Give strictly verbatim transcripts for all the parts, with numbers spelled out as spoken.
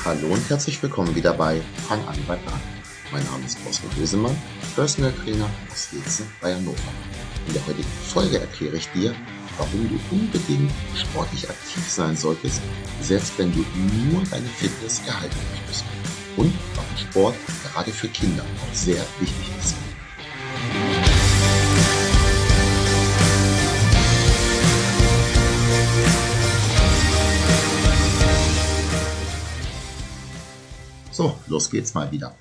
Hallo und herzlich willkommen wieder bei Fang an bei Plan. Mein Name ist Oskar Hösemann, Personal Trainer aus Jetzen bei Hannover. In der heutigen Folge erkläre ich dir, warum du unbedingt sportlich aktiv sein solltest, selbst wenn du nur deine Fitness erhalten möchtest. Und warum Sport gerade für Kinder auch sehr wichtig ist. So, los geht's mal wieder.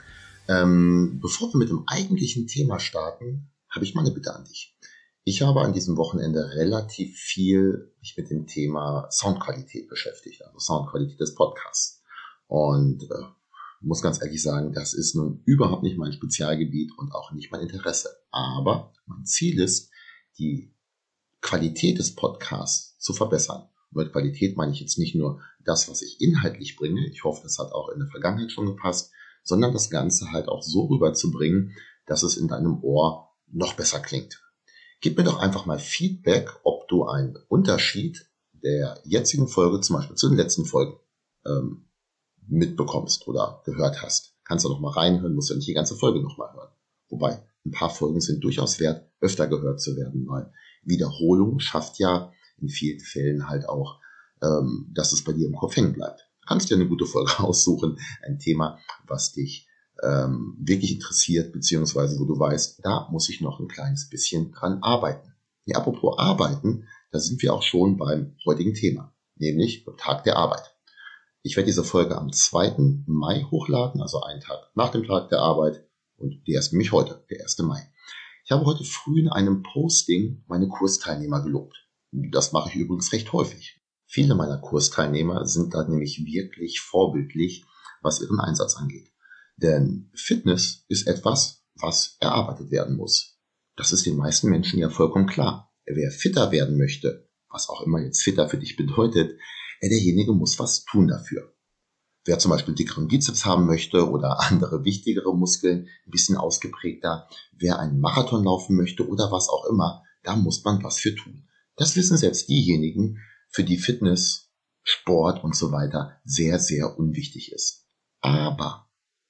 Ähm, bevor wir mit dem eigentlichen Thema starten, habe ich mal eine Bitte an dich. Ich habe an diesem Wochenende relativ viel mich mit dem Thema Soundqualität beschäftigt, also Soundqualität des Podcasts. Und äh, muss ganz ehrlich sagen, das ist nun überhaupt nicht mein Spezialgebiet und auch nicht mein Interesse. Aber mein Ziel ist, die Qualität des Podcasts zu verbessern. Und mit Qualität meine ich jetzt nicht nur das, was ich inhaltlich bringe, ich hoffe, das hat auch in der Vergangenheit schon gepasst, sondern das Ganze halt auch so rüberzubringen, dass es in deinem Ohr noch besser klingt. Gib mir doch einfach mal Feedback, ob du einen Unterschied der jetzigen Folge, zum Beispiel zu den letzten Folgen, ähm, mitbekommst oder gehört hast. Kannst du noch mal reinhören, musst ja nicht die ganze Folge noch mal hören. Wobei, ein paar Folgen sind durchaus wert, öfter gehört zu werden, weil Wiederholung schafft ja in vielen Fällen halt auch, ähm, dass es bei dir im Kopf hängen bleibt. Du kannst dir eine gute Folge aussuchen, ein Thema, was dich ähm, wirklich interessiert, beziehungsweise wo du weißt, da muss ich noch ein kleines bisschen dran arbeiten. Ja, apropos arbeiten, da sind wir auch schon beim heutigen Thema, nämlich beim Tag der Arbeit. Ich werde diese Folge am zweiten Mai hochladen, also einen Tag nach dem Tag der Arbeit, und der ist nämlich heute, der erste Mai. Ich habe heute früh in einem Posting meine Kursteilnehmer gelobt. Das mache ich übrigens recht häufig. Viele meiner Kursteilnehmer sind da nämlich wirklich vorbildlich, was ihren Einsatz angeht. Denn Fitness ist etwas, was erarbeitet werden muss. Das ist den meisten Menschen ja vollkommen klar. Wer fitter werden möchte, was auch immer jetzt fitter für dich bedeutet, derjenige muss was tun dafür. Wer zum Beispiel dickeren Bizeps haben möchte oder andere wichtigere Muskeln, ein bisschen ausgeprägter, wer einen Marathon laufen möchte oder was auch immer, da muss man was für tun. Das wissen selbst diejenigen, für die Fitness, Sport und so weiter sehr, sehr unwichtig ist. Aber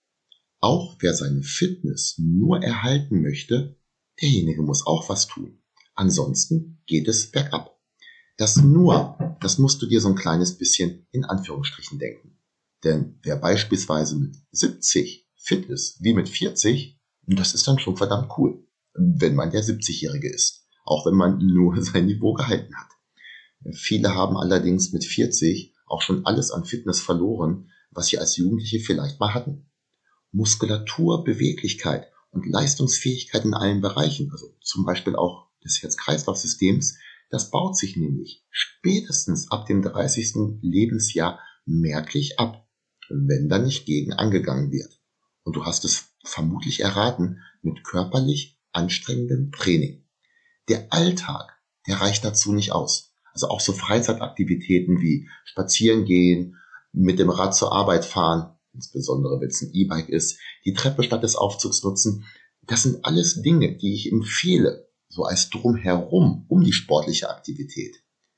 auch wer seine Fitness nur erhalten möchte, derjenige muss auch was tun. Ansonsten geht es bergab. Das nur, das musst du dir so ein kleines bisschen in Anführungsstrichen denken. Denn wer beispielsweise mit siebzig fit ist, wie mit vierzig, das ist dann schon verdammt cool, wenn man der siebzigjährige ist. Auch wenn man nur sein Niveau gehalten hat. Viele haben allerdings mit vierzig auch schon alles an Fitness verloren, was sie als Jugendliche vielleicht mal hatten. Muskulatur, Beweglichkeit und Leistungsfähigkeit in allen Bereichen, also zum Beispiel auch des Herz-Kreislauf-Systems, das baut sich nämlich spätestens ab dem dreißigsten Lebensjahr merklich ab, wenn da nicht gegen angegangen wird. Und du hast es vermutlich erraten, mit körperlich anstrengendem Training. Der Alltag, der reicht dazu nicht aus. Also auch so Freizeitaktivitäten wie spazieren gehen, mit dem Rad zur Arbeit fahren, insbesondere wenn es ein E-Bike ist, die Treppe statt des Aufzugs nutzen, das sind alles Dinge, die ich empfehle, so als drumherum um die sportliche Aktivität,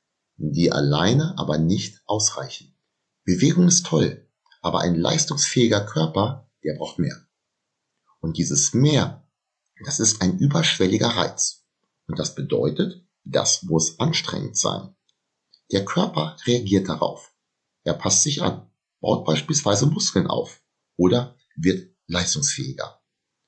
die alleine aber nicht ausreichen. Bewegung ist toll, aber ein leistungsfähiger Körper, der braucht mehr. Und dieses Mehr, das ist ein überschwelliger Reiz. Und das bedeutet, das muss anstrengend sein. Der Körper reagiert darauf. Er passt sich an, baut beispielsweise Muskeln auf oder wird leistungsfähiger.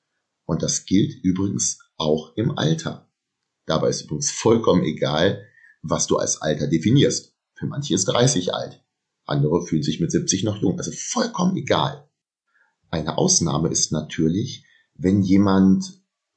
Und das gilt übrigens auch im Alter. Dabei ist übrigens vollkommen egal, was du als Alter definierst. Für manche ist dreißig alt, andere fühlen sich mit siebzig noch jung, also vollkommen egal. Eine Ausnahme ist natürlich, wenn jemand,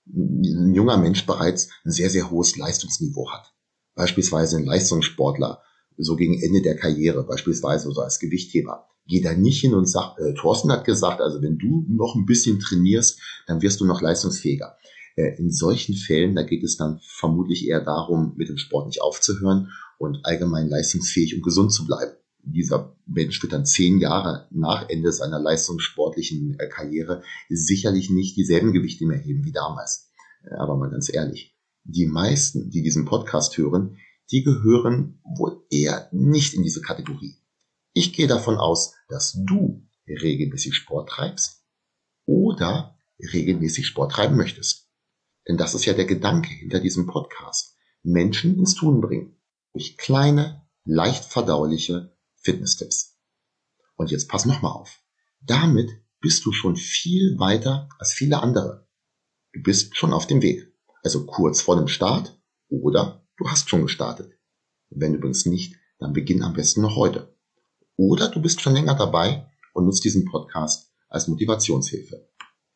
ein junger Mensch bereits ein sehr, sehr hohes Leistungsniveau hat. Beispielsweise ein Leistungssportler, so gegen Ende der Karriere, beispielsweise so als Gewichtheber. Geh da nicht hin und sag, äh, Thorsten hat gesagt, also wenn du noch ein bisschen trainierst, dann wirst du noch leistungsfähiger. Äh, in solchen Fällen, da geht es dann vermutlich eher darum, mit dem Sport nicht aufzuhören und allgemein leistungsfähig und gesund zu bleiben. Dieser Mensch wird dann zehn Jahre nach Ende seiner leistungssportlichen äh, Karriere sicherlich nicht dieselben Gewichte mehr heben wie damals. Äh, aber mal ganz ehrlich, die meisten, die diesen Podcast hören, die gehören wohl eher nicht in diese Kategorie. Ich gehe davon aus, dass du regelmäßig Sport treibst oder regelmäßig Sport treiben möchtest. Denn das ist ja der Gedanke hinter diesem Podcast. Menschen ins Tun bringen. Durch kleine, leicht verdauliche Fitness-Tipps. Und jetzt pass nochmal auf. Damit bist du schon viel weiter als viele andere. Du bist schon auf dem Weg. Also kurz vor dem Start oder du hast schon gestartet. Wenn übrigens nicht, dann beginn am besten noch heute. Oder du bist schon länger dabei und nutzt diesen Podcast als Motivationshilfe.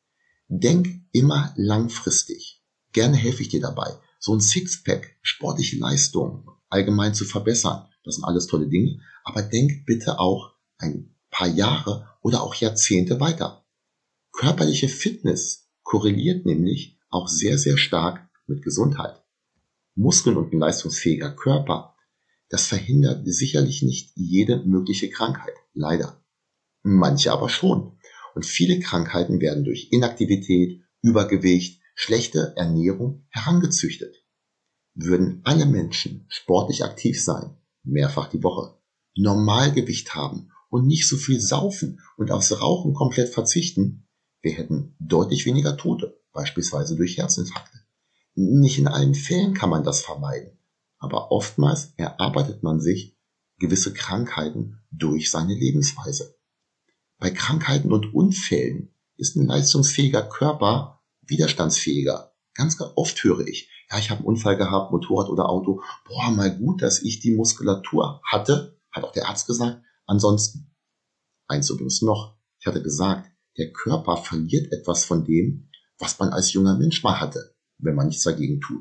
Denk immer langfristig. Gerne helfe ich dir dabei, so ein Sixpack, sportliche Leistung allgemein zu verbessern. Das sind alles tolle Dinge. Aber denk bitte auch ein paar Jahre oder auch Jahrzehnte weiter. Körperliche Fitness korreliert nämlich auch sehr, sehr stark mit Gesundheit. Muskeln und ein leistungsfähiger Körper, das verhindert sicherlich nicht jede mögliche Krankheit, leider. Manche aber schon. Und viele Krankheiten werden durch Inaktivität, Übergewicht, schlechte Ernährung herangezüchtet. Würden alle Menschen sportlich aktiv sein, mehrfach die Woche, Normalgewicht haben und nicht so viel saufen und aufs Rauchen komplett verzichten, wir hätten deutlich weniger Tote, beispielsweise durch Herzinfarkte. Nicht in allen Fällen kann man das vermeiden, aber oftmals erarbeitet man sich gewisse Krankheiten durch seine Lebensweise. Bei Krankheiten und Unfällen ist ein leistungsfähiger Körper widerstandsfähiger. Ganz oft höre ich, ja, ich habe einen Unfall gehabt, Motorrad oder Auto. Boah, mal gut, dass ich die Muskulatur hatte, hat auch der Arzt gesagt. Ansonsten, eins übrigens noch, ich hatte gesagt, der Körper verliert etwas von dem, was man als junger Mensch mal hatte, wenn man nichts dagegen tut.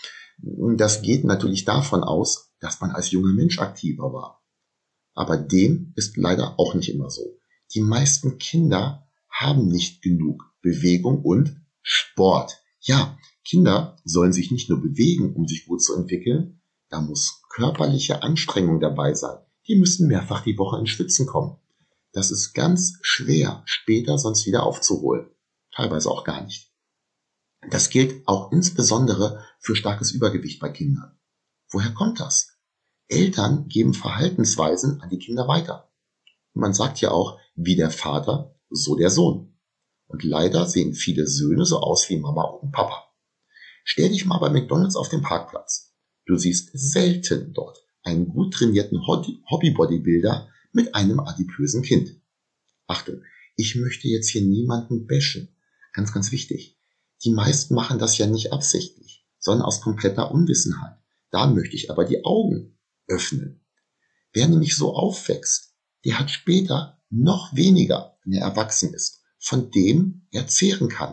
Das geht natürlich davon aus, dass man als junger Mensch aktiver war. Aber dem ist leider auch nicht immer so. Die meisten Kinder haben nicht genug Bewegung und Sport. Ja, Kinder sollen sich nicht nur bewegen, um sich gut zu entwickeln, da muss körperliche Anstrengung dabei sein. Die müssen mehrfach die Woche ins Schwitzen kommen. Das ist ganz schwer, später sonst wieder aufzuholen. Teilweise auch gar nicht. Das gilt auch insbesondere für starkes Übergewicht bei Kindern. Woher kommt das? Eltern geben Verhaltensweisen an die Kinder weiter. Man sagt ja auch, wie der Vater, so der Sohn. Und leider sehen viele Söhne so aus wie Mama und Papa. Stell dich mal bei McDonald's auf den Parkplatz. Du siehst selten dort einen gut trainierten Hobby-Bodybuilder mit einem adipösen Kind. Achtung, ich möchte jetzt hier niemanden bashen. Ganz, ganz wichtig. Die meisten machen das ja nicht absichtlich, sondern aus kompletter Unwissenheit. Da möchte ich aber die Augen öffnen. Wer nämlich so aufwächst, der hat später noch weniger, wenn er erwachsen ist, von dem er zehren kann.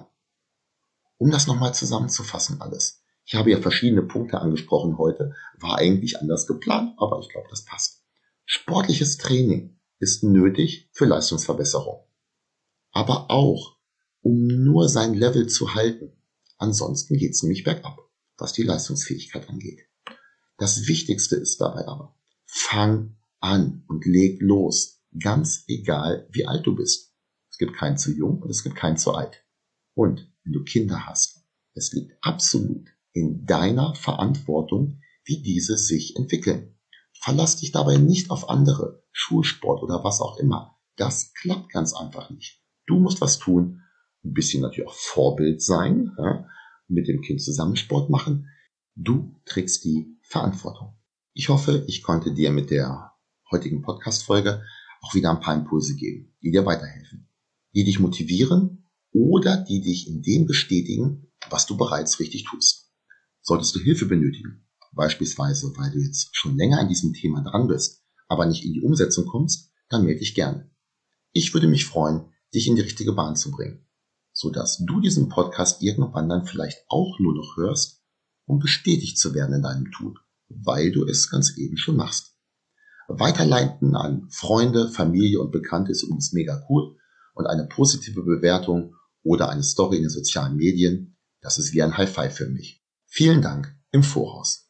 Um das nochmal zusammenzufassen alles. Ich habe ja verschiedene Punkte angesprochen heute, war eigentlich anders geplant, aber ich glaube, das passt. Sportliches Training ist nötig für Leistungsverbesserung. Aber auch, um nur sein Level zu halten. Ansonsten geht es nämlich bergab, was die Leistungsfähigkeit angeht. Das Wichtigste ist dabei aber, fang an und leg los, ganz egal wie alt du bist. Es gibt keinen zu jung und es gibt keinen zu alt. Und wenn du Kinder hast, es liegt absolut in deiner Verantwortung, wie diese sich entwickeln. Verlass dich dabei nicht auf andere, Schulsport oder was auch immer. Das klappt ganz einfach nicht. Du musst was tun, ein bisschen natürlich auch Vorbild sein, ja, mit dem Kind zusammen Sport machen. Du trägst die Verantwortung. Ich hoffe, ich konnte dir mit der heutigen Podcast-Folge auch wieder ein paar Impulse geben, die dir weiterhelfen, die dich motivieren oder die dich in dem bestätigen, was du bereits richtig tust. Solltest du Hilfe benötigen, beispielsweise weil du jetzt schon länger an diesem Thema dran bist, aber nicht in die Umsetzung kommst, dann melde dich gerne. Ich würde mich freuen, dich in die richtige Bahn zu bringen, sodass du diesen Podcast irgendwann dann vielleicht auch nur noch hörst, um bestätigt zu werden in deinem Tun, weil du es ganz eben schon machst. Weiterleiten an Freunde, Familie und Bekannte ist übrigens mega cool und eine positive Bewertung oder eine Story in den sozialen Medien, das ist wie ein High Five für mich. Vielen Dank im Voraus.